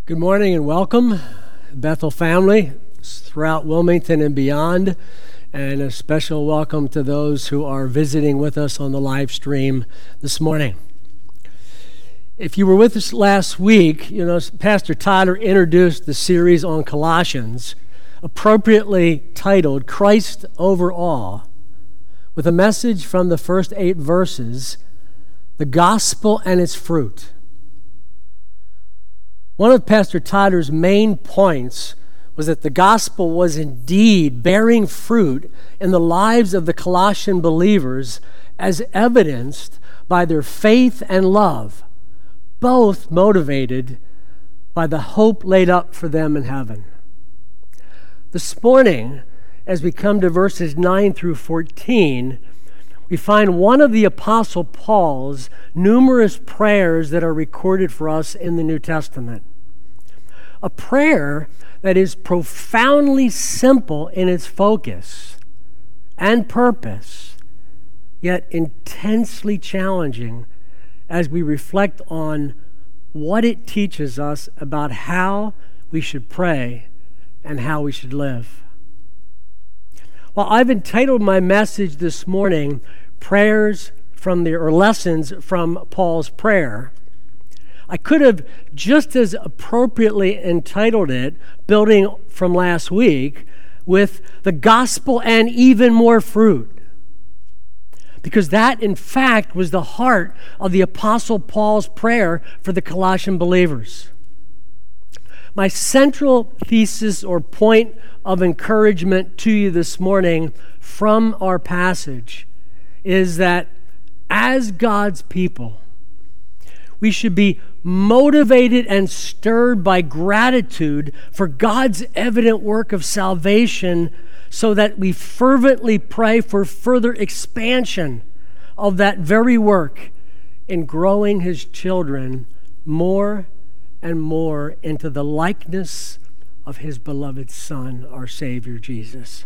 Good morning and welcome, Bethel family throughout Wilmington and beyond, and a special welcome to those who are visiting with us on the live stream this morning. If you were with us last week, Pastor Tyler introduced the series on Colossians, appropriately titled Christ Over All, with a message from the first 8 verses, the gospel and its fruit. One of Pastor Tyler's main points was that the gospel was indeed bearing fruit in the lives of the Colossian believers as evidenced by their faith and love, both motivated by the hope laid up for them in heaven. This morning, as we come to verses 9 through 14, we find one of the Apostle Paul's numerous prayers that are recorded for us in the New Testament. A prayer that is profoundly simple in its focus and purpose, yet intensely challenging as we reflect on what it teaches us about how we should pray and how we should live. Well, I've entitled my message this morning, Lessons from Paul's Prayer. I could have just as appropriately entitled it, building from last week, with the gospel and even more fruit. Because that, in fact, was the heart of the Apostle Paul's prayer for the Colossian believers. My central thesis or point of encouragement to you this morning from our passage is that as God's people, we should be motivated and stirred by gratitude for God's evident work of salvation so that we fervently pray for further expansion of that very work in growing His children more and more into the likeness of His beloved Son, our Savior Jesus.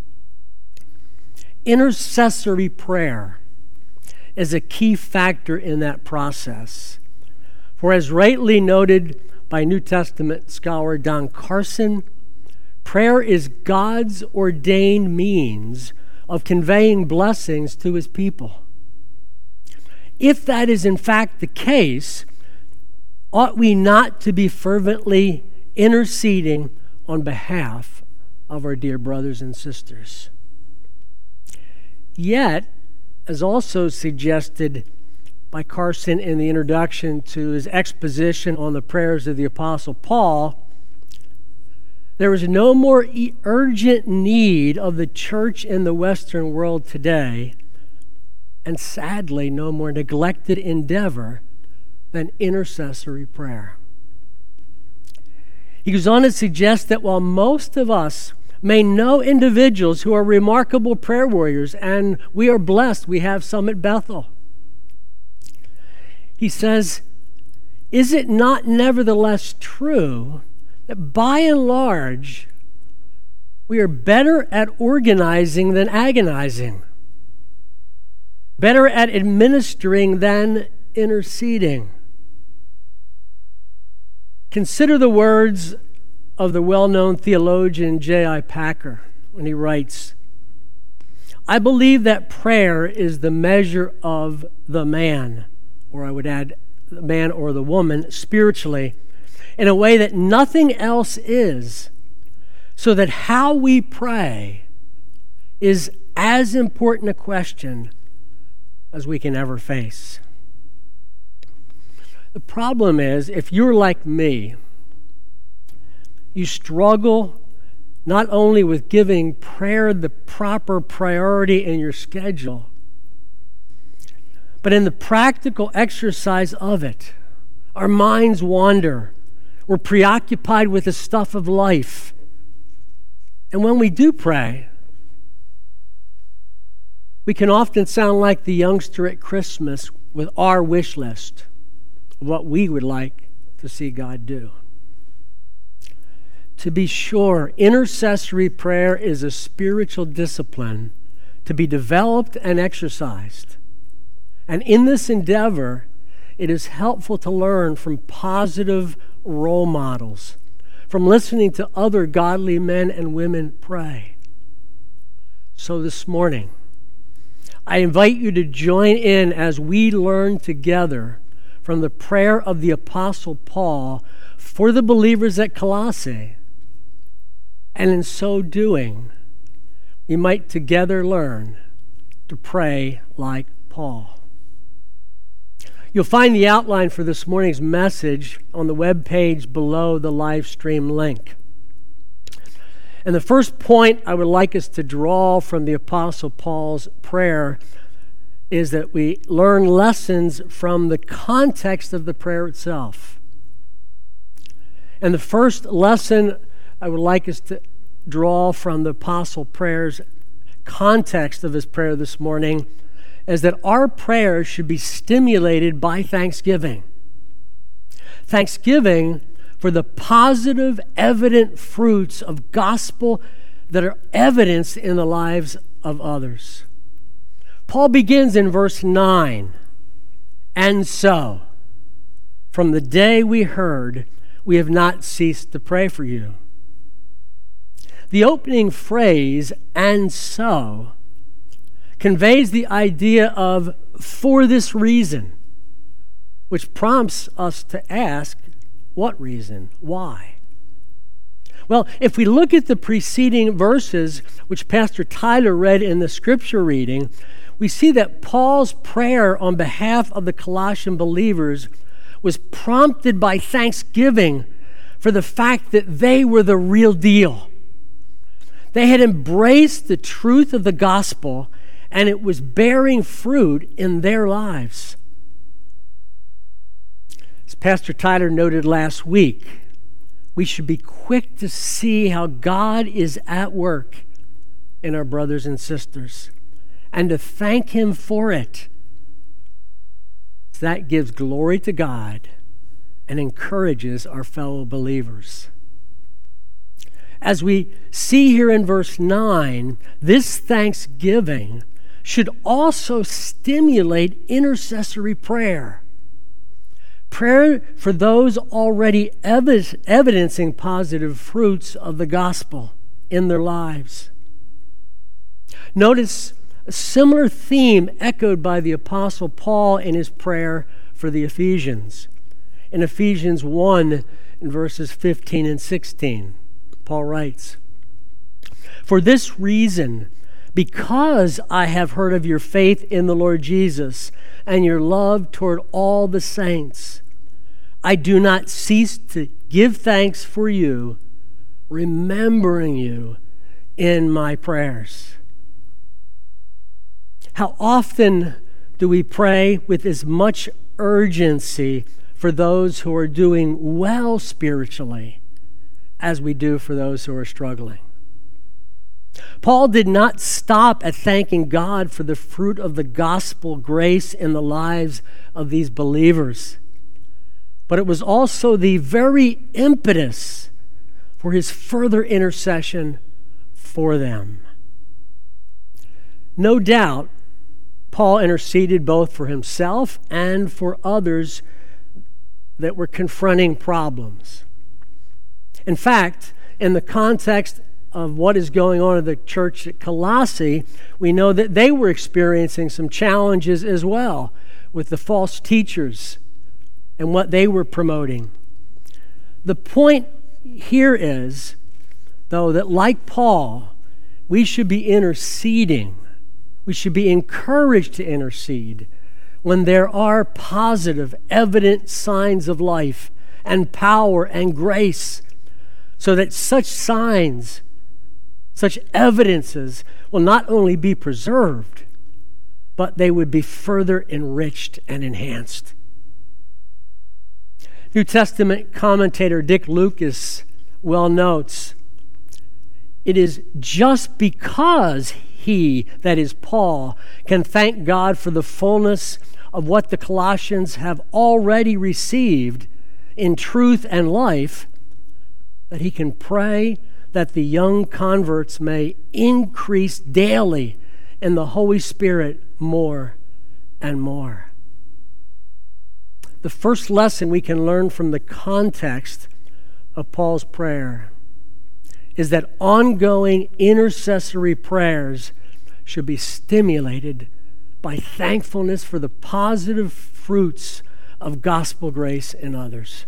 Intercessory prayer is a key factor in that process. For as rightly noted by New Testament scholar Don Carson, prayer is God's ordained means of conveying blessings to His people. If that is in fact the case, ought we not to be fervently interceding on behalf of our dear brothers and sisters? Yet, as also suggested by Carson in the introduction to his exposition on the prayers of the Apostle Paul, there is no more urgent need of the church in the Western world today, and sadly no more neglected endeavor than intercessory prayer. He goes on to suggest that while most of us may know individuals who are remarkable prayer warriors, and we are blessed, we have some at Bethel, he says, is it not nevertheless true that by and large we are better at organizing than agonizing, better at administering than interceding? Consider the words of the well-known theologian J.I. Packer when he writes, I believe that prayer is the measure of the man, or I would add the man or the woman, spiritually, in a way that nothing else is, so that how we pray is as important a question as we can ever face. The problem is, if you're like me, you struggle not only with giving prayer the proper priority in your schedule, but in the practical exercise of it. Our minds wander. We're preoccupied with the stuff of life. And when we do pray, we can often sound like the youngster at Christmas with our wish list of what we would like to see God do. To be sure, intercessory prayer is a spiritual discipline to be developed and exercised. And in this endeavor, it is helpful to learn from positive role models, from listening to other godly men and women pray. So this morning, I invite you to join in as we learn together from the prayer of the Apostle Paul for the believers at Colossae. And in so doing, we might together learn to pray like Paul. You'll find the outline for this morning's message on the web page below the live stream link. And the first point I would like us to draw from the Apostle Paul's prayer is that we learn lessons from the context of the prayer itself. And the first lesson I would like us to draw from the Apostle prayer's context of his prayer this morning is that our prayers should be stimulated by thanksgiving. Thanksgiving for the positive, evident fruits of gospel that are evidenced in the lives of others. Paul begins in verse 9, "And so, from the day we heard, we have not ceased to pray for you." The opening phrase, "and so," conveys the idea of "for this reason," which prompts us to ask, what reason? Why? Well, if we look at the preceding verses, which Pastor Tyler read in the scripture reading, we see that Paul's prayer on behalf of the Colossian believers was prompted by thanksgiving for the fact that they were the real deal. They had embraced the truth of the gospel, and it was bearing fruit in their lives. As Pastor Tyler noted last week, we should be quick to see how God is at work in our brothers and sisters and to thank Him for it. That gives glory to God and encourages our fellow believers. As we see here in verse 9, this thanksgiving should also stimulate intercessory prayer. Prayer for those already evidencing positive fruits of the gospel in their lives. Notice a similar theme echoed by the Apostle Paul in his prayer for the Ephesians. In Ephesians 1, in verses 15 and 16, Paul writes, "For this reason, because I have heard of your faith in the Lord Jesus and your love toward all the saints, I do not cease to give thanks for you, remembering you in my prayers." How often do we pray with as much urgency for those who are doing well spiritually as we do for those who are struggling? Paul did not stop at thanking God for the fruit of the gospel grace in the lives of these believers, but it was also the very impetus for his further intercession for them. No doubt, Paul interceded both for himself and for others that were confronting problems. In fact, in the context of what is going on in the church at Colossae, we know that they were experiencing some challenges as well with the false teachers and what they were promoting. The point here is, though, that like Paul, we should be interceding. We should be encouraged to intercede when there are positive, evident signs of life and power and grace, so that such signs, such evidences will not only be preserved, but they would be further enriched and enhanced. New Testament commentator Dick Lucas well notes, "It is just because he, that is Paul, can thank God for the fullness of what the Colossians have already received in truth and life, that he can pray that the young converts may increase daily in the Holy Spirit more and more." the first lesson we can learn from the context of Paul's prayer is that ongoing intercessory prayers should be stimulated by thankfulness for the positive fruits of gospel grace in others.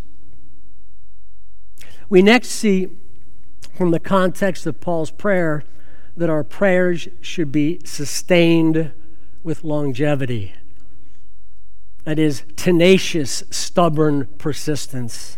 We next see from the context of Paul's prayer that our prayers should be sustained with longevity. That is, tenacious, stubborn persistence.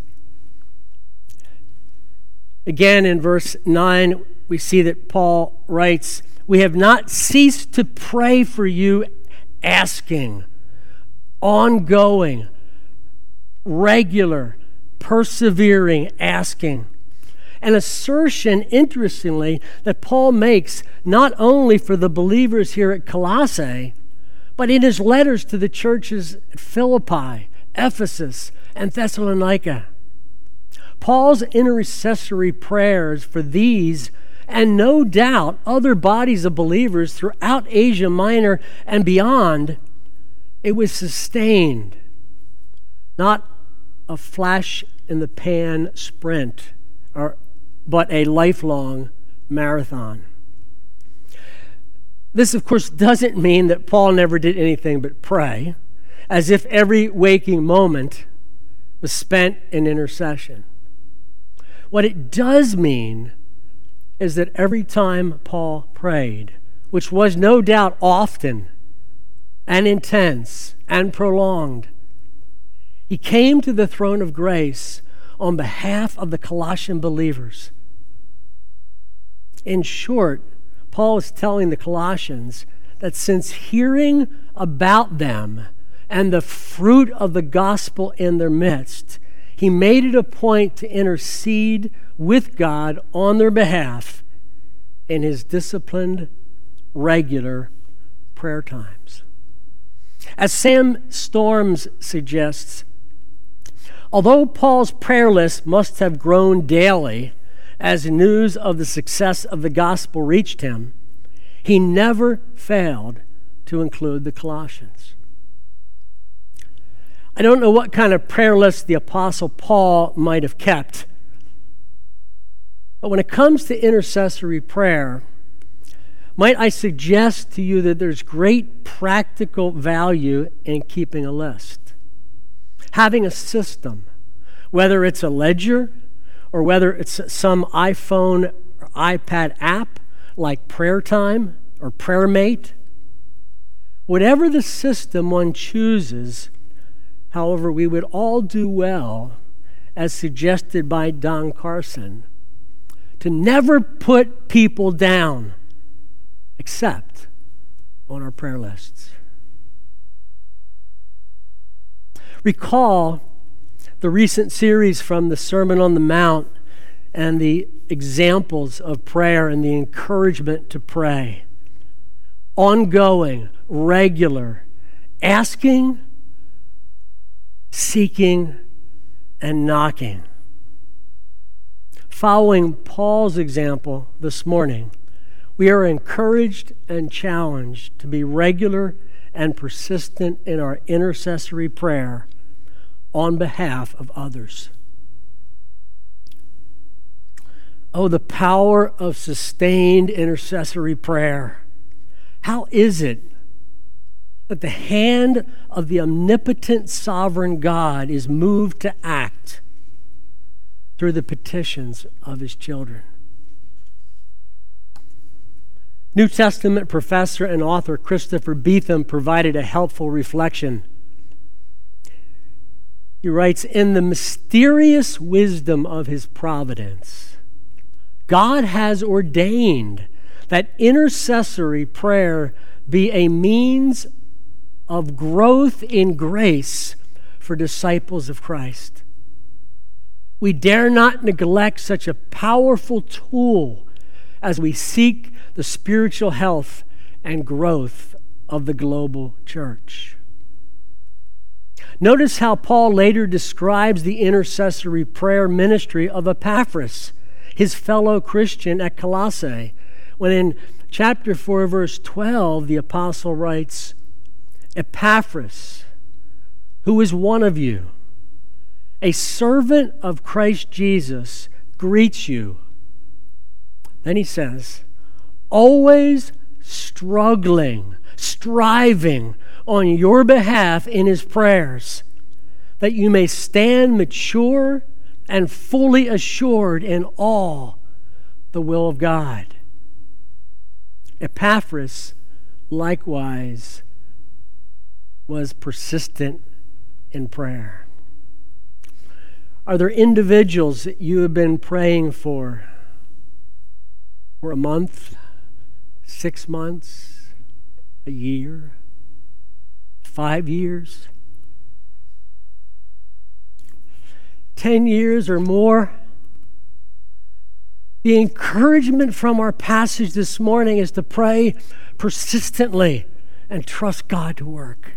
Again, in verse 9, we see that Paul writes, "We have not ceased to pray for you, asking," ongoing, regular, persevering asking. An assertion, interestingly, that Paul makes not only for the believers here at Colossae, but in his letters to the churches at Philippi, Ephesus, and Thessalonica. Paul's intercessory prayers for these, and no doubt other bodies of believers throughout Asia Minor and beyond, it was sustained, not a flash-in-the-pan sprint, but a lifelong marathon. This, of course, doesn't mean that Paul never did anything but pray, as if every waking moment was spent in intercession. What it does mean is that every time Paul prayed, which was no doubt often and intense and prolonged, he came to the throne of grace on behalf of the Colossian believers. In short, Paul is telling the Colossians that since hearing about them and the fruit of the gospel in their midst, he made it a point to intercede with God on their behalf in his disciplined, regular prayer times. As Sam Storms suggests, although Paul's prayer list must have grown daily as news of the success of the gospel reached him, he never failed to include the Colossians. I don't know what kind of prayer list the Apostle Paul might have kept, but when it comes to intercessory prayer, might I suggest to you that there's great practical value in keeping a list. Having a system, whether it's a ledger or whether it's some iPhone or iPad app like Prayer Time or PrayerMate, whatever the system one chooses, however, we would all do well, as suggested by Don Carson, to never put people down except on our prayer lists. Recall the recent series from the Sermon on the Mount and the examples of prayer and the encouragement to pray. Ongoing, regular, asking, seeking, and knocking. Following Paul's example this morning, we are encouraged and challenged to be regular and persistent in our intercessory prayer on behalf of others. Oh, the power of sustained intercessory prayer. How is it that the hand of the omnipotent sovereign God is moved to act through the petitions of his children? New Testament professor and author Christopher Beetham provided a helpful reflection. He writes, "In the mysterious wisdom of his providence, God has ordained that intercessory prayer be a means of growth in grace for disciples of Christ. We dare not neglect such a powerful tool as we seek the spiritual health and growth of the global church." Notice how Paul later describes the intercessory prayer ministry of Epaphras, his fellow Christian at Colossae, when in chapter 4, verse 12, the apostle writes, "Epaphras, who is one of you, a servant of Christ Jesus, greets you. Then he says, always striving on your behalf in his prayers, that you may stand mature and fully assured in all the will of God. Epaphras likewise was persistent in prayer. Are there individuals that you have been praying for a month, 6 months, a year, 5 years, 10 years or more? The encouragement from our passage this morning is to pray persistently and trust God to work.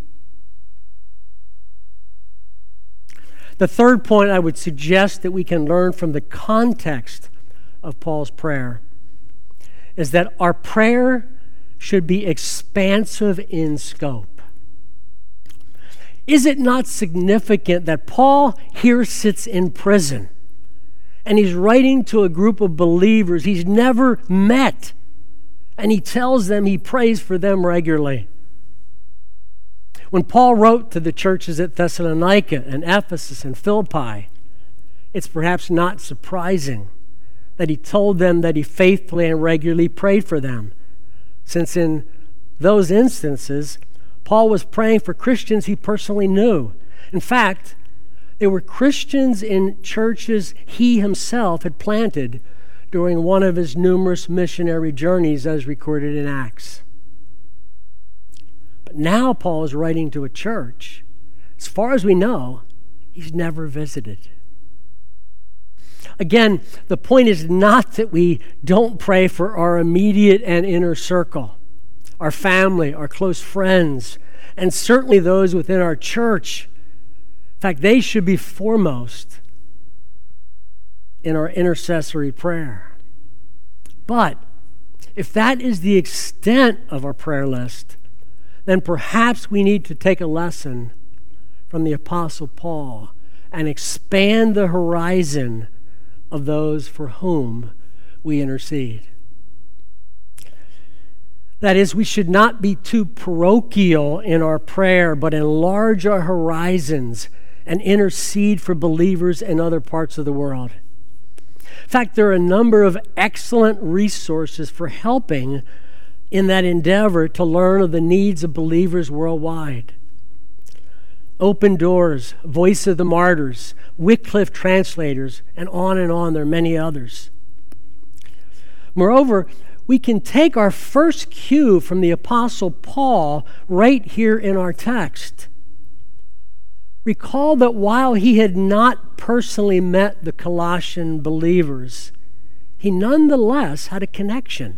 The third point I would suggest that we can learn from the context of Paul's prayer is that our prayer should be expansive in scope. Is it not significant that Paul here sits in prison and he's writing to a group of believers he's never met, and he tells them he prays for them regularly? When Paul wrote to the churches at Thessalonica and Ephesus and Philippi, it's perhaps not surprising that he told them that he faithfully and regularly prayed for them, since in those instances, Paul was praying for Christians he personally knew. In fact, they were Christians in churches he himself had planted during one of his numerous missionary journeys as recorded in Acts. But now Paul is writing to a church, as far as we know, he's never visited. Again, the point is not that we don't pray for our immediate and inner circle, our family, our close friends, and certainly those within our church. In fact, they should be foremost in our intercessory prayer. But if that is the extent of our prayer list, then perhaps we need to take a lesson from the Apostle Paul and expand the horizon of those for whom we intercede. That is, we should not be too parochial in our prayer, but enlarge our horizons and intercede for believers in other parts of the world. In fact, there are a number of excellent resources for helping in that endeavor to learn of the needs of believers worldwide. Open Doors, Voice of the Martyrs, Wycliffe Translators, and on. There are many others. Moreover, we can take our first cue from the Apostle Paul right here in our text. Recall that while he had not personally met the Colossian believers, he nonetheless had a connection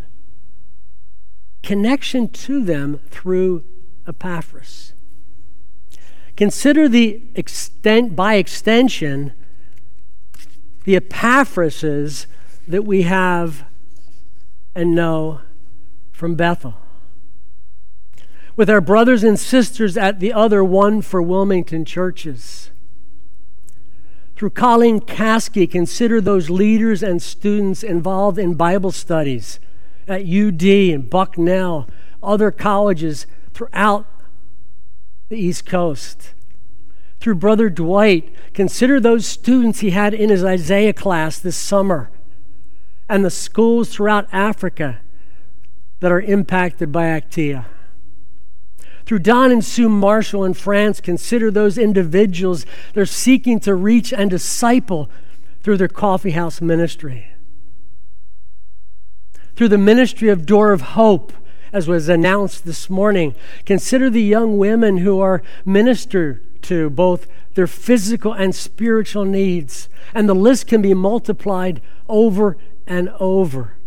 to them through Epaphras. Consider by extension, the Epaphrases that we have and know from Bethel. With our brothers and sisters at the other One for Wilmington churches. Through Colleen Caskey, consider those leaders and students involved in Bible studies at UD and Bucknell, other colleges throughout the East Coast. Through Brother Dwight, consider those students he had in his Isaiah class this summer and the schools throughout Africa that are impacted by Actia. Through Don and Sue Marshall in France, consider those individuals they're seeking to reach and disciple through their coffee house ministry. Through the ministry of Door of Hope, as was announced this morning, consider the young women who are ministered to, both their physical and spiritual needs. And the list can be multiplied over and over.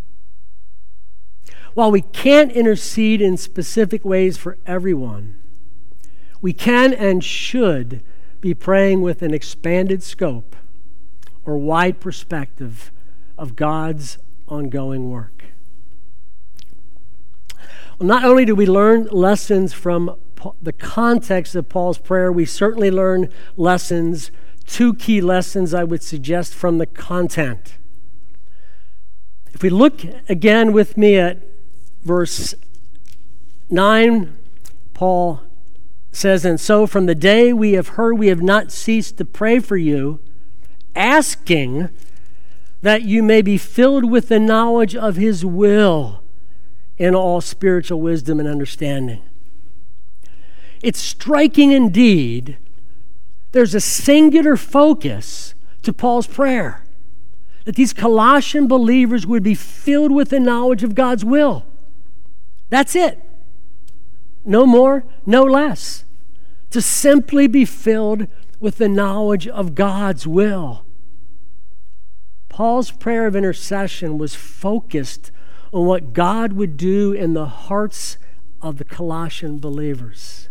While we can't intercede in specific ways for everyone, we can and should be praying with an expanded scope or wide perspective of God's ongoing work. Well, not only do we learn lessons from the context of Paul's prayer, we certainly learn lessons, 2 key lessons I would suggest from the content. If we look again with me at verse 9, Paul says, "And so from the day we have heard, we have not ceased to pray for you, asking that you may be filled with the knowledge of his will in all spiritual wisdom and understanding." It's striking indeed. There's a singular focus to Paul's prayer, that these Colossian believers would be filled with the knowledge of God's will. That's it. No more, no less. To simply be filled with the knowledge of God's will. Paul's prayer of intercession was focused on what God would do in the hearts of the Colossian believers.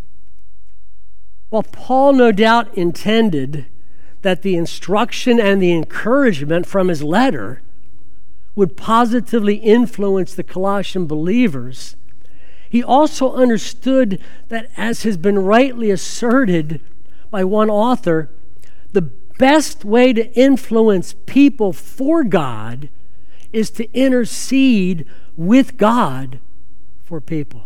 While Paul no doubt intended that the instruction and the encouragement from his letter would positively influence the Colossian believers, he also understood that, as has been rightly asserted by one author, the best way to influence people for God is to intercede with God for people.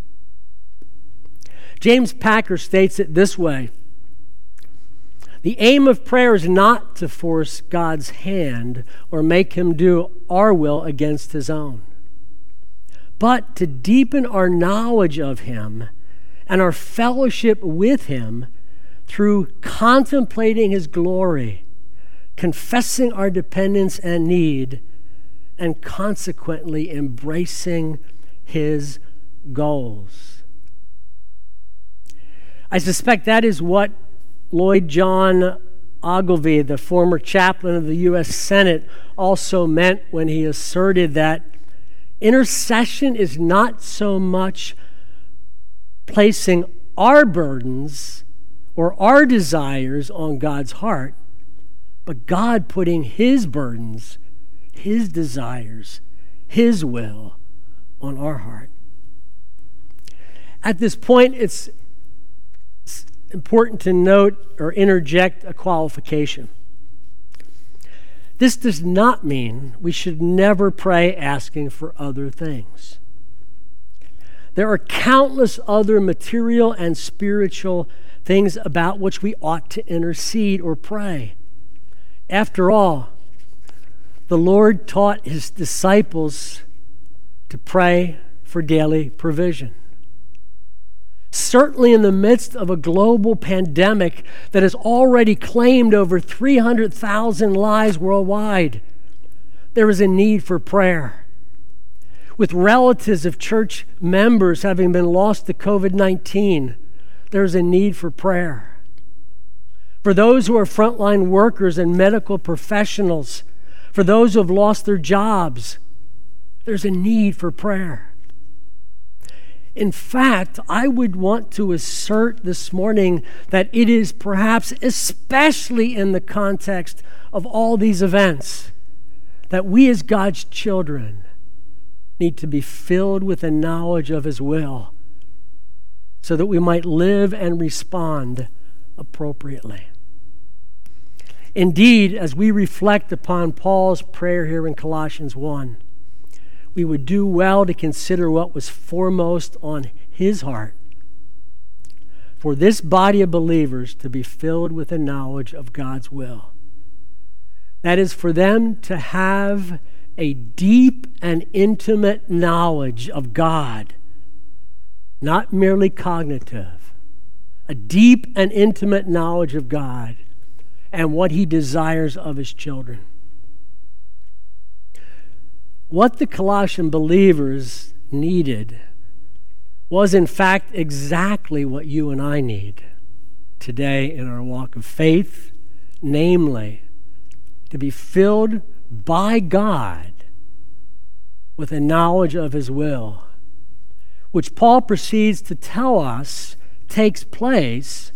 James Packer states it this way: "The aim of prayer is not to force God's hand or make him do our will against his own, but to deepen our knowledge of him and our fellowship with him through contemplating his glory, confessing our dependence and need, and consequently embracing his goals." I suspect that is what Lloyd John Ogilvie, the former chaplain of the U.S. Senate, also meant when he asserted that intercession is not so much placing our burdens or our desires on God's heart, but God putting his burdens, his desires, his will on our heart. At this point, it's important to note or interject a qualification. This does not mean we should never pray asking for other things. There are countless other material and spiritual things about which we ought to intercede or pray. After all, the Lord taught his disciples to pray for daily provision. Certainly in the midst of a global pandemic that has already claimed over 300,000 lives worldwide, there is a need for prayer. With relatives of church members having been lost to COVID-19, there is a need for prayer. For those who are frontline workers and medical professionals, for those who have lost their jobs, there's a need for prayer. In fact, I would want to assert this morning that it is perhaps especially in the context of all these events that we as God's children need to be filled with the knowledge of his will so that we might live and respond appropriately. Indeed, as we reflect upon Paul's prayer here in Colossians 1, we would do well to consider what was foremost on his heart for this body of believers to be filled with the knowledge of God's will. That is, for them to have a deep and intimate knowledge of God, not merely cognitive, a deep and intimate knowledge of God and what he desires of his children. What the Colossian believers needed was, in fact, exactly what you and I need today in our walk of faith, namely, to be filled by God with a knowledge of his will, which Paul proceeds to tell us takes place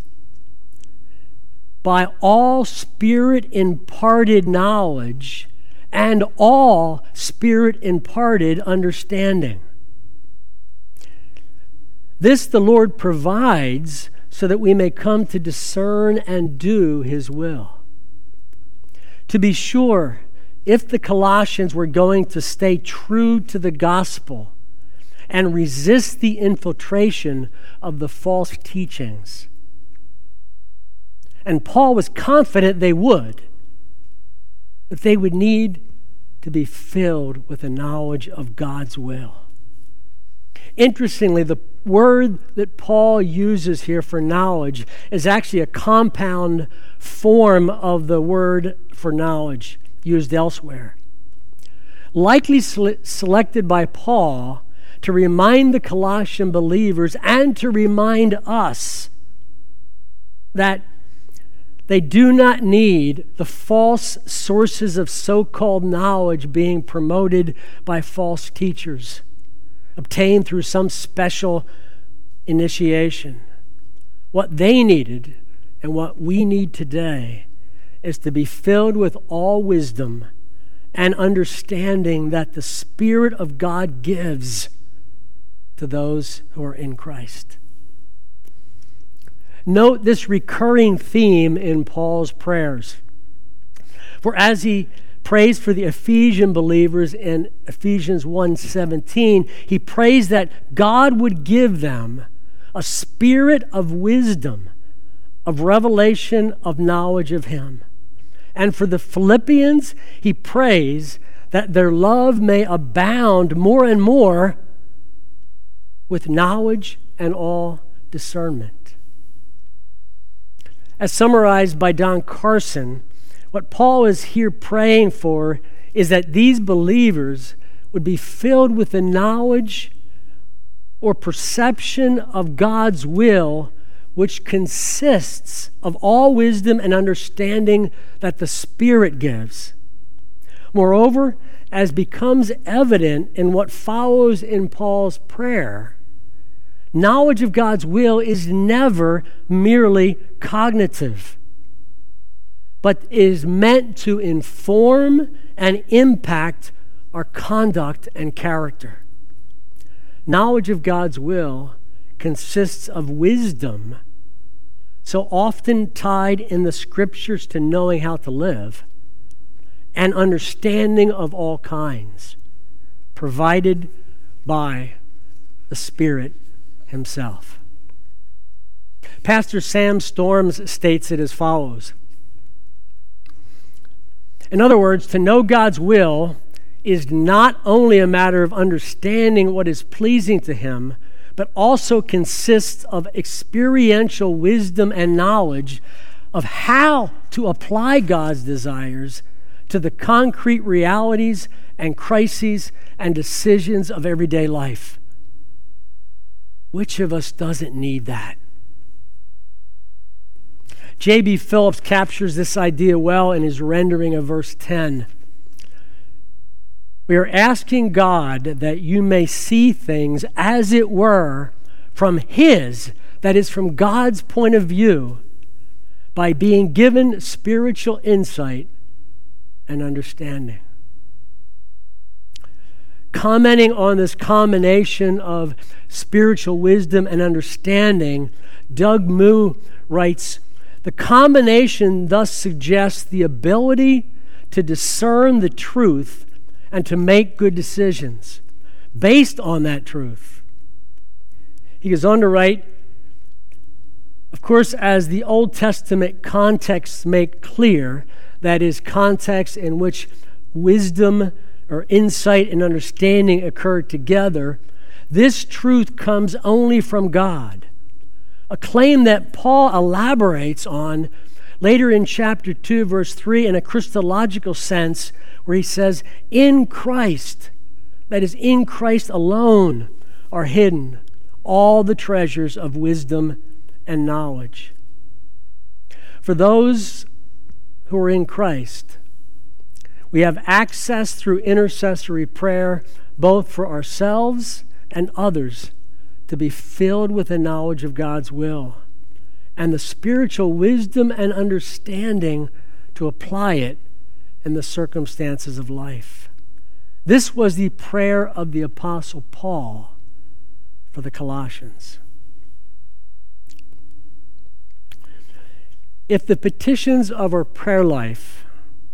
by all Spirit-imparted knowledge and all Spirit-imparted understanding. This the Lord provides so that we may come to discern and do his will. To be sure, if the Colossians were going to stay true to the gospel and resist the infiltration of the false teachings, and Paul was confident they would, but they would need to be filled with the knowledge of God's will. Interestingly, the word that Paul uses here for knowledge is actually a compound form of the word for knowledge used elsewhere. Likely selected by Paul to remind the Colossian believers and to remind us that they do not need the false sources of so-called knowledge being promoted by false teachers, obtained through some special initiation. What they needed and what we need today is to be filled with all wisdom and understanding that the Spirit of God gives to those who are in Christ. Note this recurring theme in Paul's prayers. For as he prays for the Ephesian believers in Ephesians 1:17, he prays that God would give them a spirit of wisdom, of revelation, of knowledge of him. And for the Philippians, he prays that their love may abound more and more with knowledge and all discernment. As summarized by Don Carson, what Paul is here praying for is that these believers would be filled with the knowledge or perception of God's will, which consists of all wisdom and understanding that the Spirit gives. Moreover, as becomes evident in what follows in Paul's prayer, knowledge of God's will is never merely cognitive, but is meant to inform and impact our conduct and character. Knowledge of God's will consists of wisdom, so often tied in the Scriptures to knowing how to live, and understanding of all kinds, provided by the Spirit himself. Pastor Sam Storms states it as follows. In other words, to know God's will is not only a matter of understanding what is pleasing to him, but also consists of experiential wisdom and knowledge of how to apply God's desires to the concrete realities and crises and decisions of everyday life. Which of us doesn't need that? J.B. Phillips captures this idea well in his rendering of verse 10. We are asking God that you may see things as it were from his, that is from God's point of view, by being given spiritual insight and understanding. Commenting on this combination of spiritual wisdom and understanding, Doug Moo writes, the combination thus suggests the ability to discern the truth and to make good decisions based on that truth. He goes on to write, of course, as the Old Testament contexts make clear, that is, context in which wisdom or insight and understanding occur together, this truth comes only from God. A claim that Paul elaborates on later in chapter 2, verse 3, in a Christological sense, where he says, in Christ, that is, in Christ alone, are hidden all the treasures of wisdom and knowledge. For those who are in Christ, we have access through intercessory prayer, both for ourselves and others, to be filled with the knowledge of God's will and the spiritual wisdom and understanding to apply it in the circumstances of life. This was the prayer of the Apostle Paul for the Colossians. If the petitions of our prayer life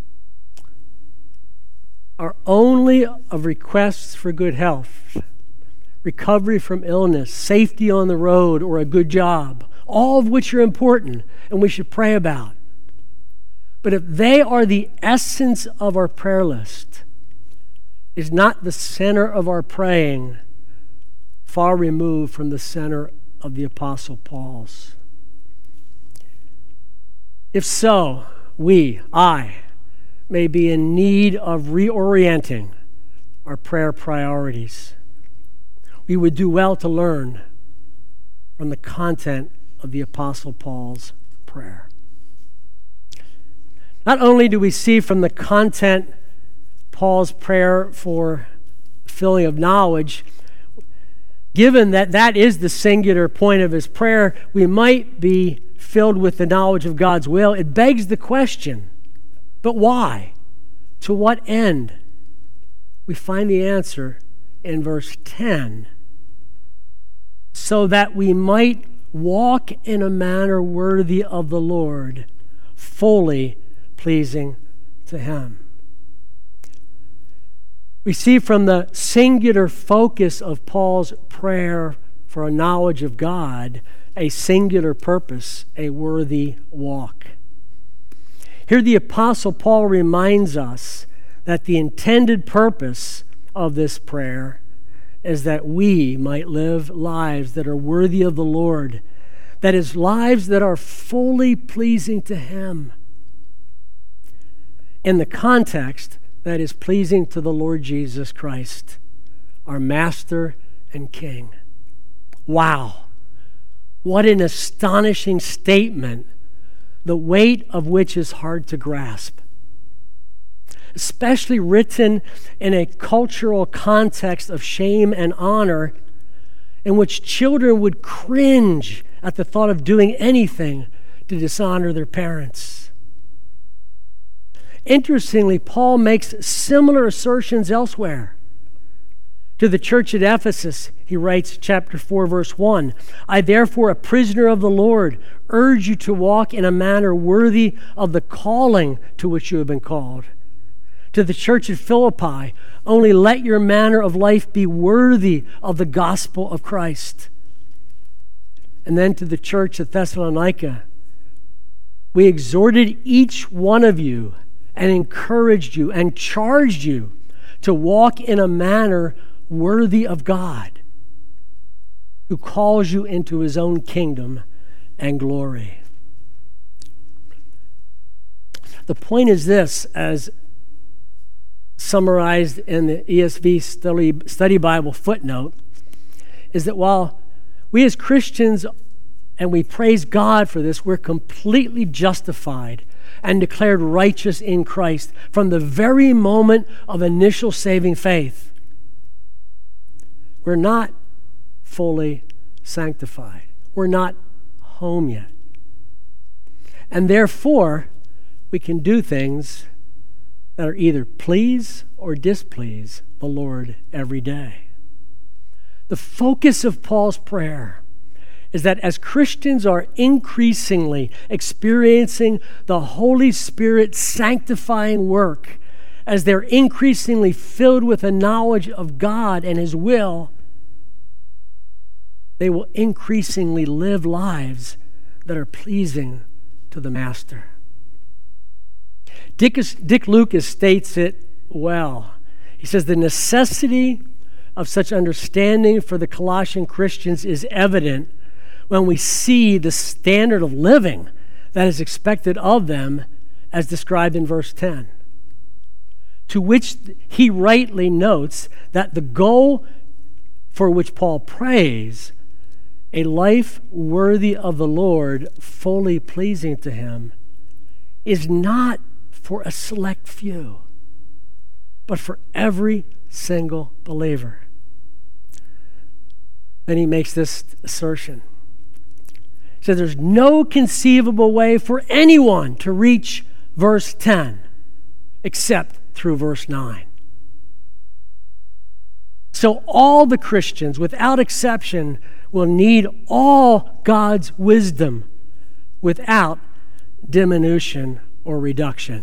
are only of requests for good health, recovery from illness, safety on the road, or a good job, all of which are important and we should pray about, but if they are the essence of our prayer list, is not the center of our praying far removed from the center of the Apostle Paul's? If so, I, may be in need of reorienting our prayer priorities. We would do well to learn from the content of the Apostle Paul's prayer. Not only do we see from the content Paul's prayer for filling of knowledge, given that that is the singular point of his prayer, we might be filled with the knowledge of God's will. It begs the question, but why? To what end? We find the answer in verse 10. So that we might walk in a manner worthy of the Lord, fully pleasing to Him. We see from the singular focus of Paul's prayer for a knowledge of God, a singular purpose, a worthy walk. Here the Apostle Paul reminds us that the intended purpose of this prayer is that we might live lives that are worthy of the Lord, that is, lives that are fully pleasing to Him. In the context that is pleasing to the Lord Jesus Christ, our Master and King. Wow, what an astonishing statement, the weight of which is hard to grasp. Especially written in a cultural context of shame and honor, in which children would cringe at the thought of doing anything to dishonor their parents. Interestingly, Paul makes similar assertions elsewhere. To the church at Ephesus, he writes, chapter 4, verse 1, I therefore, a prisoner of the Lord, urge you to walk in a manner worthy of the calling to which you have been called. To the church at Philippi, only let your manner of life be worthy of the gospel of Christ. And then to the church at Thessalonica, we exhorted each one of you and encouraged you and charged you to walk in a manner worthy of God, who calls you into His own kingdom and glory. The point is this, as summarized in the ESV Study Bible footnote, is that while we as Christians, and we praise God for this, we're completely justified and declared righteous in Christ from the very moment of initial saving faith, we're not fully sanctified. We're not home yet. And therefore, we can do things that are either please or displease the Lord every day. The focus of Paul's prayer is that as Christians are increasingly experiencing the Holy Spirit's sanctifying work, as they're increasingly filled with a knowledge of God and His will, they will increasingly live lives that are pleasing to the Master. Dick Lucas states it well. He says, the necessity of such understanding for the Colossian Christians is evident when we see the standard of living that is expected of them as described in verse 10. To which he rightly notes that the goal for which Paul prays, a life worthy of the Lord, fully pleasing to Him, is not for a select few, but for every single believer. Then he makes this assertion. He says there's no conceivable way for anyone to reach verse 10 except through verse 9. So all the Christians, without exception, will need all God's wisdom without diminution or reduction.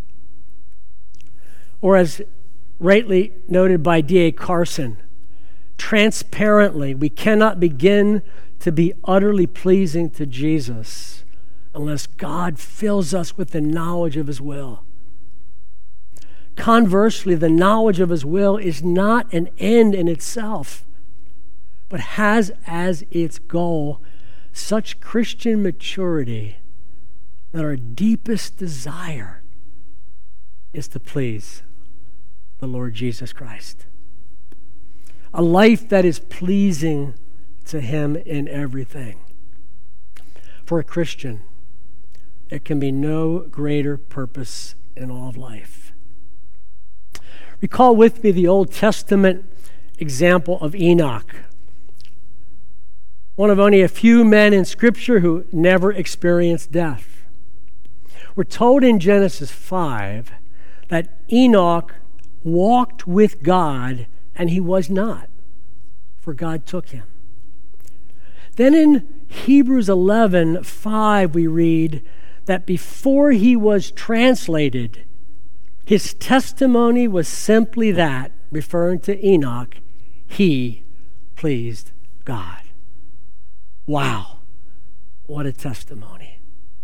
Or as rightly noted by D.A. Carson, transparently, we cannot begin to be utterly pleasing to Jesus unless God fills us with the knowledge of his will. Conversely, the knowledge of his will is not an end in itself, but has as its goal such Christian maturity that our deepest desire is to please the Lord Jesus Christ. A life that is pleasing to him in everything. For a Christian, there can be no greater purpose in all of life. Recall with me the Old Testament example of Enoch, one of only a few men in Scripture who never experienced death. We're told in Genesis 5 that Enoch walked with God, and he was not, for God took him. Then in Hebrews 11:5 we read that before he was translated, his testimony was simply that, referring to Enoch, he pleased God. Wow, what a testimony.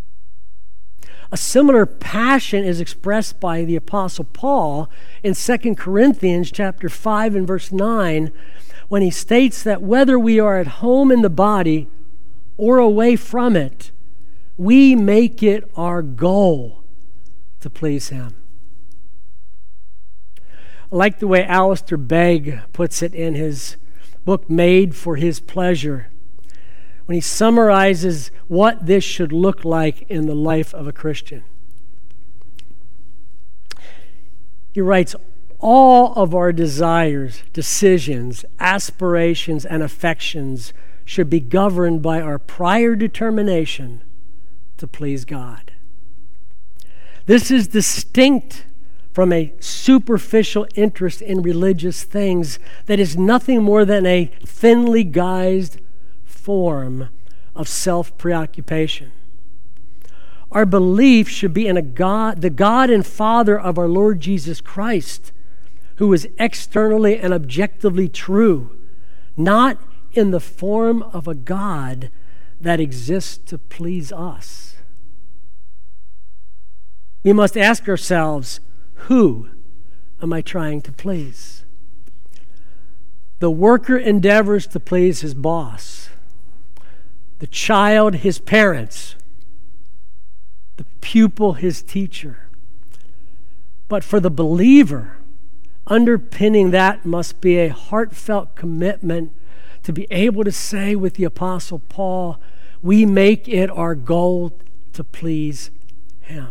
A similar passion is expressed by the Apostle Paul in 2 Corinthians chapter 5 and verse 9, when he states that whether we are at home in the body or away from it, we make it our goal to please him. I like the way Alistair Begg puts it in his book, Made for His Pleasure, when he summarizes what this should look like in the life of a Christian. He writes, all of our desires, decisions, aspirations, and affections should be governed by our prior determination to please God. This is distinct from a superficial interest in religious things that is nothing more than a thinly guised form of self-preoccupation. Our belief should be in the God and Father of our Lord Jesus Christ, who is externally and objectively true, not in the form of a God that exists to please us. We must ask ourselves, who am I trying to please? The worker endeavors to please his boss, the child his parents, the pupil his teacher. But for the believer, underpinning that must be a heartfelt commitment to be able to say with the Apostle Paul, we make it our goal to please him.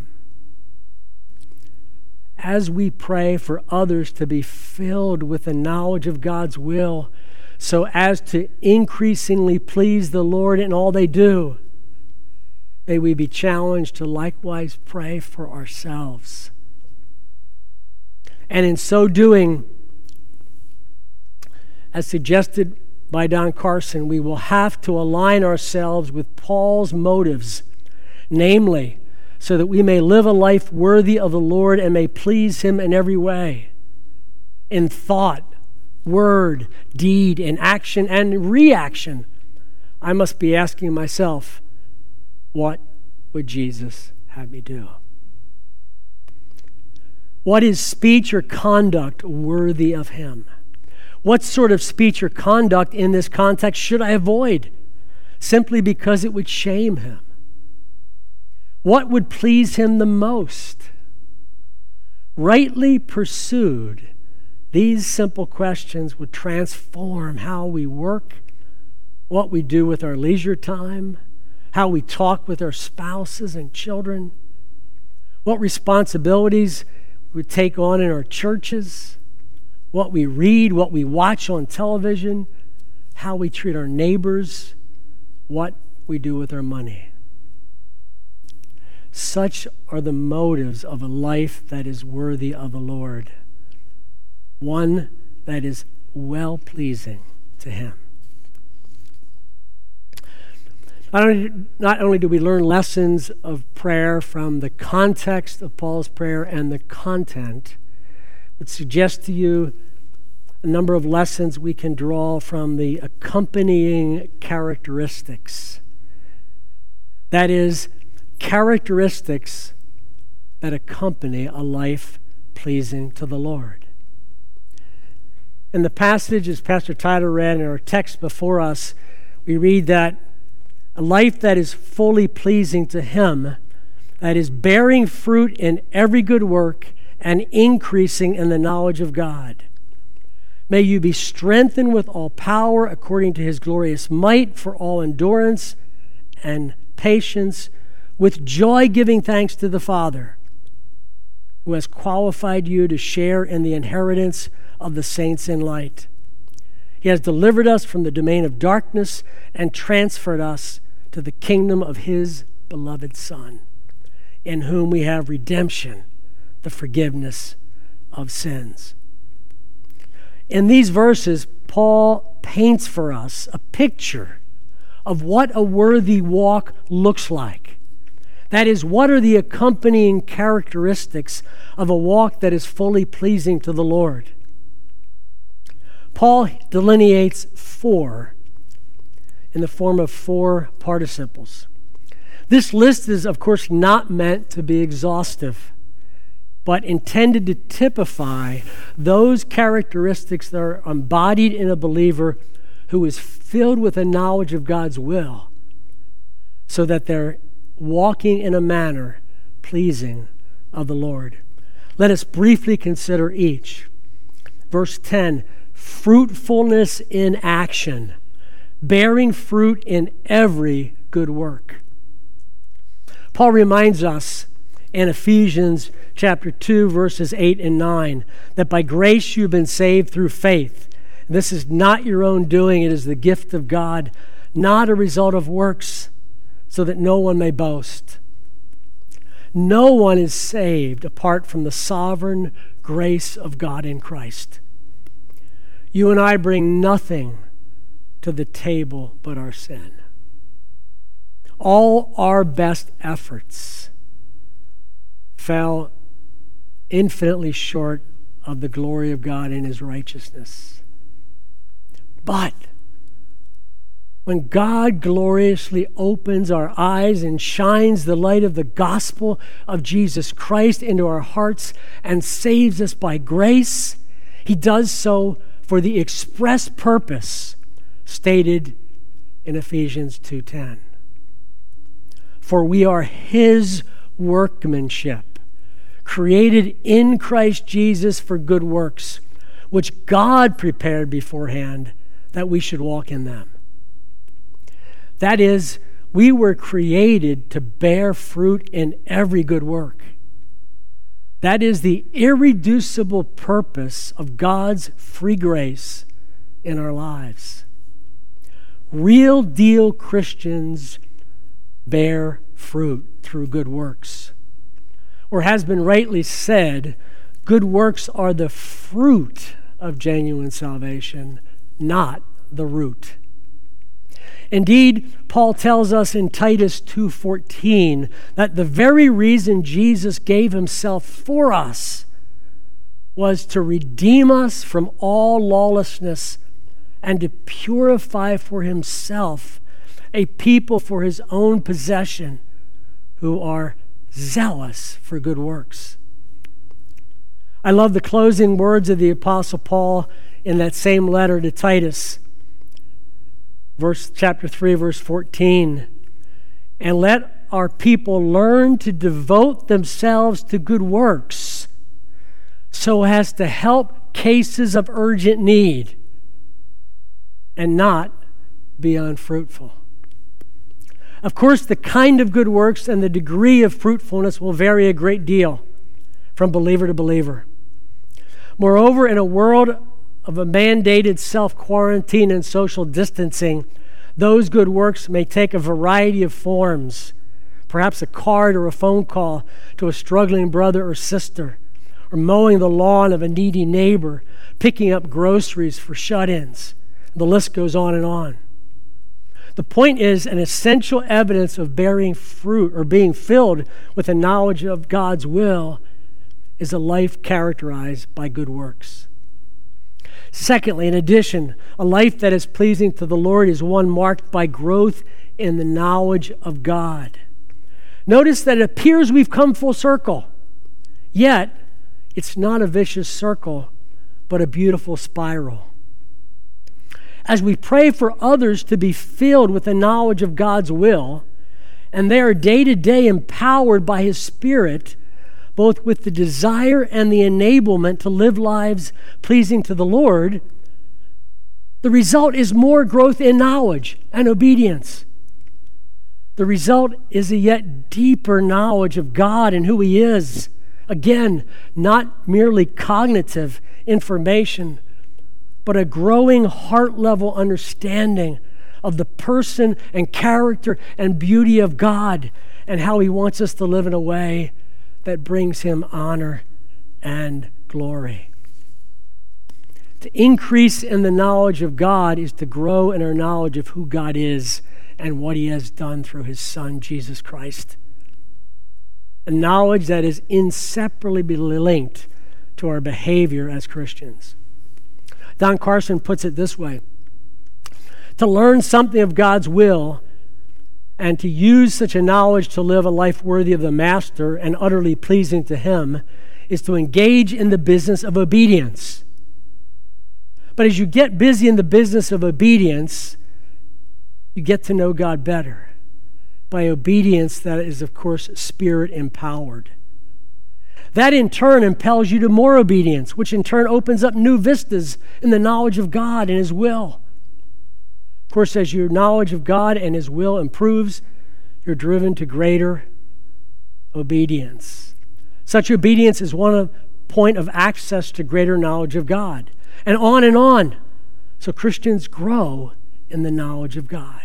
As we pray for others to be filled with the knowledge of God's will so as to increasingly please the Lord in all they do, may we be challenged to likewise pray for ourselves. And in so doing, as suggested by Don Carson, we will have to align ourselves with Paul's motives, namely, so that we may live a life worthy of the Lord and may please him in every way, in thought, word, deed, in action, and reaction. I must be asking myself, what would Jesus have me do? What is speech or conduct worthy of him? What sort of speech or conduct in this context should I avoid simply because it would shame him? What would please him the most? Rightly pursued, these simple questions would transform how we work, what we do with our leisure time, how we talk with our spouses and children, what responsibilities we take on in our churches, what we read, what we watch on television, how we treat our neighbors, what we do with our money. Such are the motives of a life that is worthy of the Lord, one that is well-pleasing to him. Not only do we learn lessons of prayer from the context of Paul's prayer and the content, but suggest to you a number of lessons we can draw from the accompanying characteristics. That is, characteristics that accompany a life pleasing to the Lord. In the passage, as Pastor Tyler read in our text before us, we read that a life that is fully pleasing to Him, that is bearing fruit in every good work and increasing in the knowledge of God. May you be strengthened with all power according to His glorious might for all endurance and patience, with joy giving thanks to the Father, who has qualified you to share in the inheritance of the saints in light. He has delivered us from the domain of darkness and transferred us to the kingdom of His beloved Son, in whom we have redemption, the forgiveness of sins. In these verses, Paul paints for us a picture of what a worthy walk looks like. That is, what are the accompanying characteristics of a walk that is fully pleasing to the Lord? Paul delineates 4 in the form of 4 participles. This list is, of course, not meant to be exhaustive, but intended to typify those characteristics that are embodied in a believer who is filled with a knowledge of God's will, so that they're walking in a manner pleasing of the Lord. Let us briefly consider each. Verse 10, fruitfulness in action, bearing fruit in every good work. Paul reminds us in Ephesians chapter 2, verses 8 and 9, that by grace you've been saved through faith. This is not your own doing, it is the gift of God, not a result of works, so that no one may boast. No one is saved apart from the sovereign grace of God in Christ. You and I bring nothing to the table but our sin. All our best efforts fell infinitely short of the glory of God in His righteousness. But when God gloriously opens our eyes and shines the light of the gospel of Jesus Christ into our hearts and saves us by grace, He does so for the express purpose stated in Ephesians 2:10. For we are His workmanship, created in Christ Jesus for good works, which God prepared beforehand that we should walk in them. That is, we were created to bear fruit in every good work. That is the irreducible purpose of God's free grace in our lives. Real deal Christians bear fruit through good works. Or has been rightly said, good works are the fruit of genuine salvation, not the root. Indeed, Paul tells us in Titus 2:14 that the very reason Jesus gave Himself for us was to redeem us from all lawlessness and to purify for Himself a people for His own possession who are zealous for good works. I love the closing words of the Apostle Paul in that same letter to Titus. Chapter 3, verse 14. And let our people learn to devote themselves to good works so as to help cases of urgent need and not be unfruitful. Of course, the kind of good works and the degree of fruitfulness will vary a great deal from believer to believer. Moreover, in a world of a mandated self-quarantine and social distancing, those good works may take a variety of forms, perhaps a card or a phone call to a struggling brother or sister, or mowing the lawn of a needy neighbor, picking up groceries for shut-ins. The list goes on and on. The point is, an essential evidence of bearing fruit or being filled with a knowledge of God's will is a life characterized by good works. Secondly, in addition, a life that is pleasing to the Lord is one marked by growth in the knowledge of God. Notice that it appears we've come full circle, yet it's not a vicious circle, but a beautiful spiral. As we pray for others to be filled with the knowledge of God's will, and they are day to day empowered by His Spirit, both with the desire and the enablement to live lives pleasing to the Lord, the result is more growth in knowledge and obedience. The result is a yet deeper knowledge of God and who He is. Again, not merely cognitive information, but a growing heart-level understanding of the person and character and beauty of God and how He wants us to live in a way that brings Him honor and glory. To increase in the knowledge of God is to grow in our knowledge of who God is and what He has done through His Son, Jesus Christ. A knowledge that is inseparably linked to our behavior as Christians. Don Carson puts it this way: to learn something of God's will and to use such a knowledge to live a life worthy of the Master and utterly pleasing to Him is to engage in the business of obedience. But as you get busy in the business of obedience, you get to know God better by obedience that is, of course, Spirit-empowered. That in turn impels you to more obedience, which in turn opens up new vistas in the knowledge of God and His will. Of course, as your knowledge of God and His will improves, you're driven to greater obedience. Such obedience is one point of access to greater knowledge of God. And on and on. So Christians grow in the knowledge of God.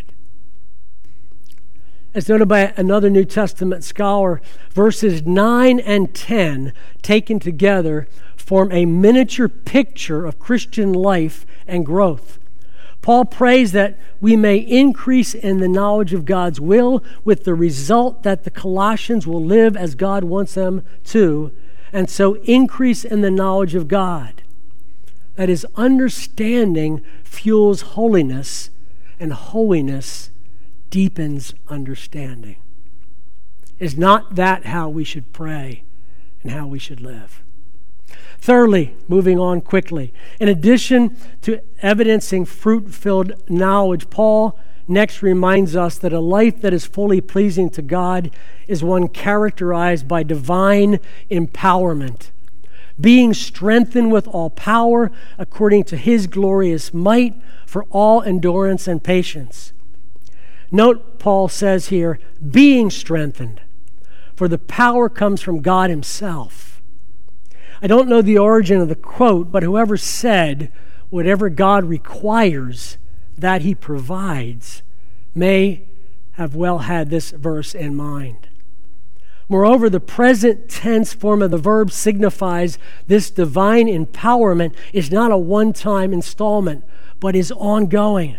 As noted by another New Testament scholar, verses 9 and 10 taken together form a miniature picture of Christian life and growth. Paul prays that we may increase in the knowledge of God's will, with the result that the Colossians will live as God wants them to, and so increase in the knowledge of God. That is, understanding fuels holiness, and holiness deepens understanding. Is not that how we should pray and how we should live? Thirdly, moving on quickly, in addition to evidencing fruit-filled knowledge, Paul next reminds us that a life that is fully pleasing to God is one characterized by divine empowerment, being strengthened with all power according to His glorious might for all endurance and patience. Note, Paul says here, being strengthened, for the power comes from God Himself. I don't know the origin of the quote, but whoever said, whatever God requires, that He provides, may have well had this verse in mind. Moreover, the present tense form of the verb signifies this divine empowerment is not a one-time installment, but is ongoing.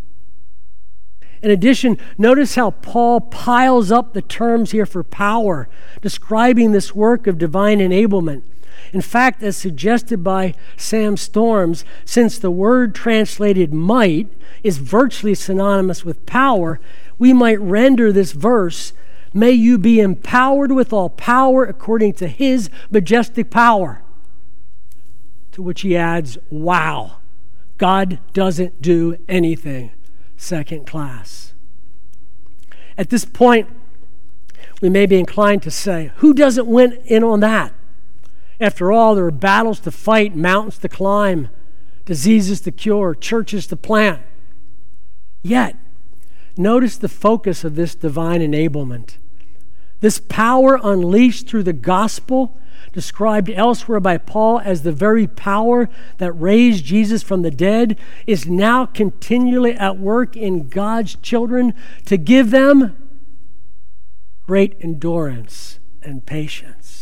In addition, notice how Paul piles up the terms here for power, describing this work of divine enablement. In fact, as suggested by Sam Storms, since the word translated might is virtually synonymous with power, we might render this verse, may you be empowered with all power according to His majestic power. To which he adds, wow, God doesn't do anything second class. At this point, we may be inclined to say, who doesn't win in on that? After all, there are battles to fight, mountains to climb, diseases to cure, churches to plant. Yet, notice the focus of this divine enablement. This power unleashed through the gospel, described elsewhere by Paul as the very power that raised Jesus from the dead, is now continually at work in God's children to give them great endurance and patience.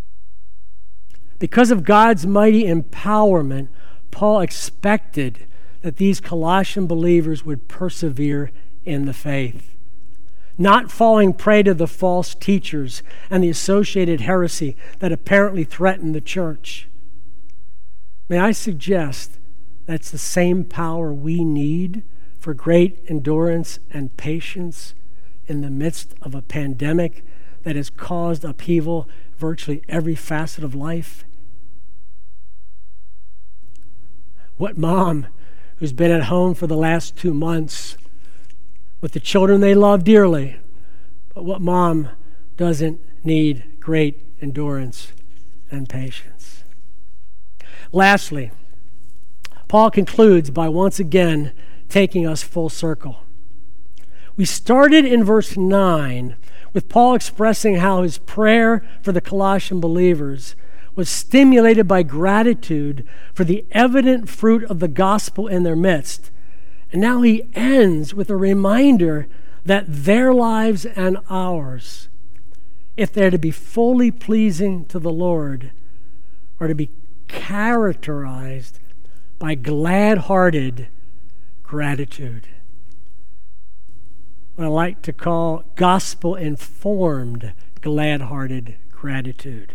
Because of God's mighty empowerment, Paul expected that these Colossian believers would persevere in the faith, not falling prey to the false teachers and the associated heresy that apparently threatened the church. May I suggest that's the same power we need for great endurance and patience in the midst of a pandemic that has caused upheaval virtually every facet of life? What mom who's been at home for the last 2 months with the children they love dearly, but what mom doesn't need great endurance and patience? Lastly, Paul concludes by once again taking us full circle. We started in verse 9 with Paul expressing how his prayer for the Colossian believers was stimulated by gratitude for the evident fruit of the gospel in their midst. And now he ends with a reminder that their lives and ours, if they're to be fully pleasing to the Lord, are to be characterized by glad-hearted gratitude. What I like to call gospel-informed, glad-hearted gratitude.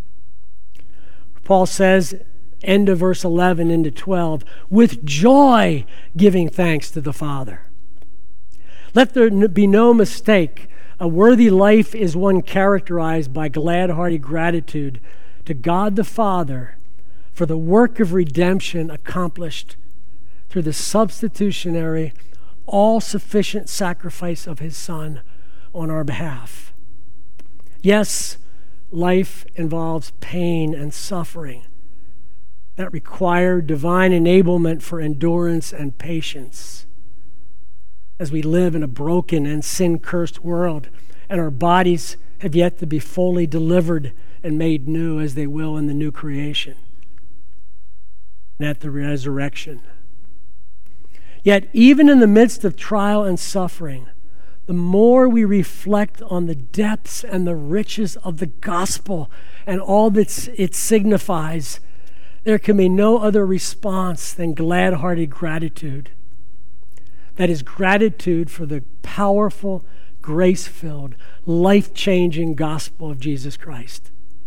Paul says, end of verse 11 into 12, with joy giving thanks to the Father. Let there be no mistake. A worthy life is one characterized by glad-hearted gratitude to God the Father for the work of redemption accomplished through the substitutionary, all-sufficient sacrifice of his Son on our behalf. Yes, life involves pain and suffering that require divine enablement for endurance and patience as we live in a broken and sin-cursed world, and our bodies have yet to be fully delivered and made new as they will in the new creation and at the resurrection. Yet, even in the midst of trial and suffering, the more we reflect on the depths and the riches of the gospel and all that it signifies, there can be no other response than glad-hearted gratitude. That is gratitude for the powerful, grace-filled, life-changing gospel of Jesus Christ.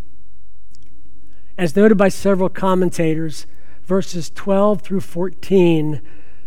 As noted by several commentators, verses 12 through 14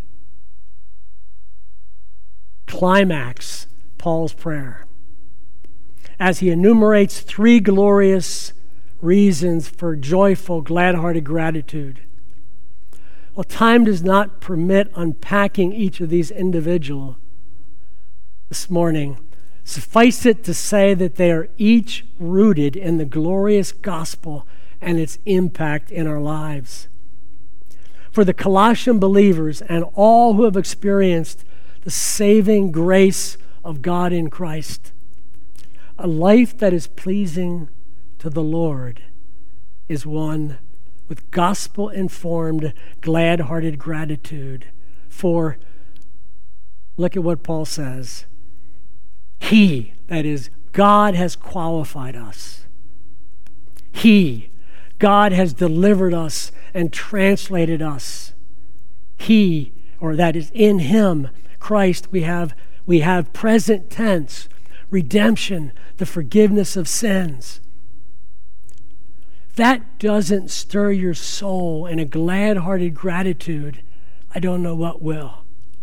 climax Paul's prayer as he enumerates 3 glorious reasons for joyful, glad-hearted gratitude. Well, time does not permit unpacking each of these individually this morning. Suffice it to say that they are each rooted in the glorious gospel and its impact in our lives. For the Colossian believers and all who have experienced the saving grace of God in Christ, a life that is pleasing to the Lord is one with gospel-informed, glad-hearted gratitude. For, look at what Paul says, He, that is, God has qualified us. He, God has delivered us and translated us. He, or that is in Him, Christ, we have present tense, redemption, the forgiveness of sins. If that doesn't stir your soul in a glad-hearted gratitude, I don't know what will.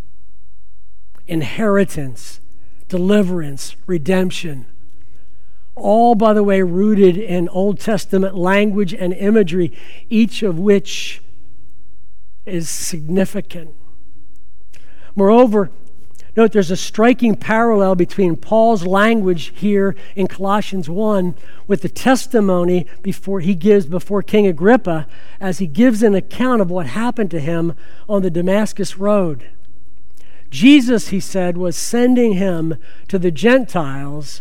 Inheritance, deliverance, redemption, all, by the way, rooted in Old Testament language and imagery, each of which is significant. Moreover, note there's a striking parallel between Paul's language here in Colossians 1 with the testimony he gives before King Agrippa as he gives an account of what happened to him on the Damascus Road. Jesus, he said, was sending him to the Gentiles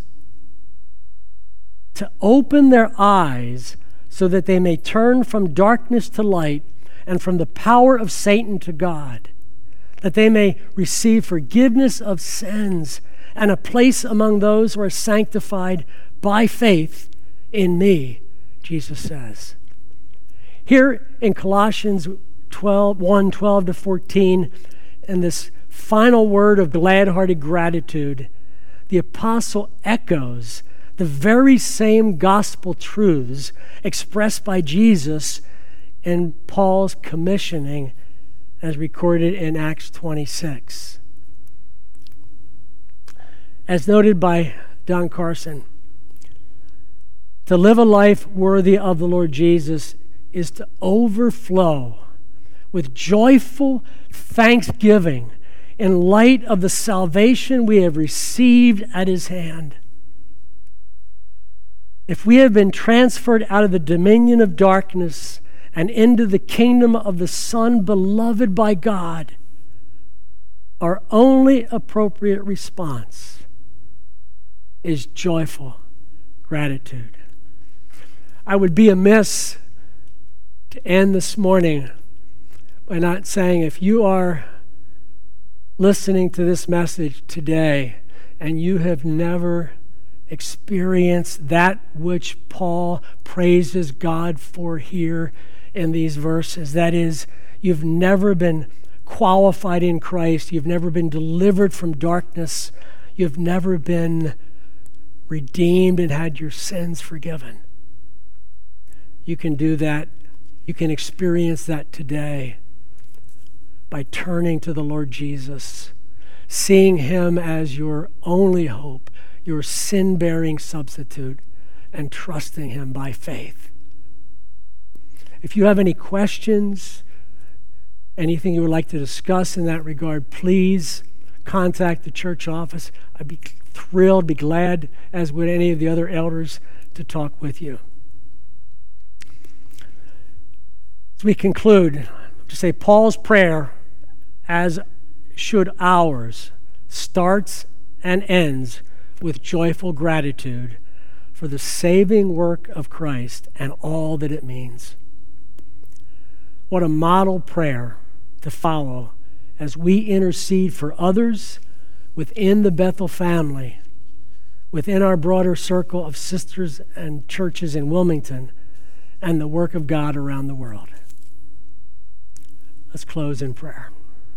to open their eyes so that they may turn from darkness to light and from the power of Satan to God, that they may receive forgiveness of sins and a place among those who are sanctified by faith in me, Jesus says. Here in Colossians 12 to 14, and this final word of glad-hearted gratitude, the apostle echoes the very same gospel truths expressed by Jesus in Paul's commissioning as recorded in Acts 26. As noted by Don Carson, to live a life worthy of the Lord Jesus is to overflow with joyful thanksgiving in light of the salvation we have received at his hand. If we have been transferred out of the dominion of darkness and into the kingdom of the Son beloved by God, our only appropriate response is joyful gratitude. I would be amiss to end this morning by not saying, if you are listening to this message today and you have never experienced that which Paul praises God for here in these verses, that is, you've never been qualified in Christ, you've never been delivered from darkness, you've never been redeemed and had your sins forgiven. You can do that. You can experience that today by turning to the Lord Jesus, seeing him as your only hope, your sin-bearing substitute, and trusting him by faith. If you have any questions, anything you would like to discuss in that regard, please contact the church office. I'd be thrilled, be glad, as would any of the other elders, to talk with you. As we conclude, to say Paul's prayer, as should ours, starts and ends with joyful gratitude for the saving work of Christ and all that it means. What a model prayer to follow as we intercede for others within the Bethel family, within our broader circle of sisters and churches in Wilmington, and the work of God around the world. Let's close in prayer.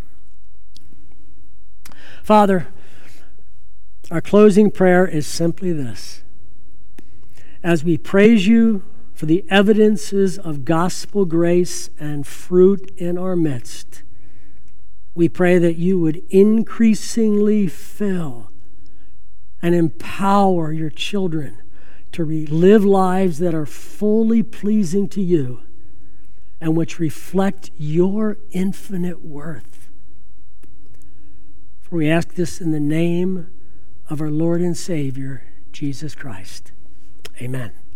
Father, our closing prayer is simply this. As we praise you for the evidences of gospel grace and fruit in our midst, we pray that you would increasingly fill and empower your children to live lives that are fully pleasing to you and which reflect your infinite worth. For we ask this in the name of our Lord and Savior, Jesus Christ. Amen.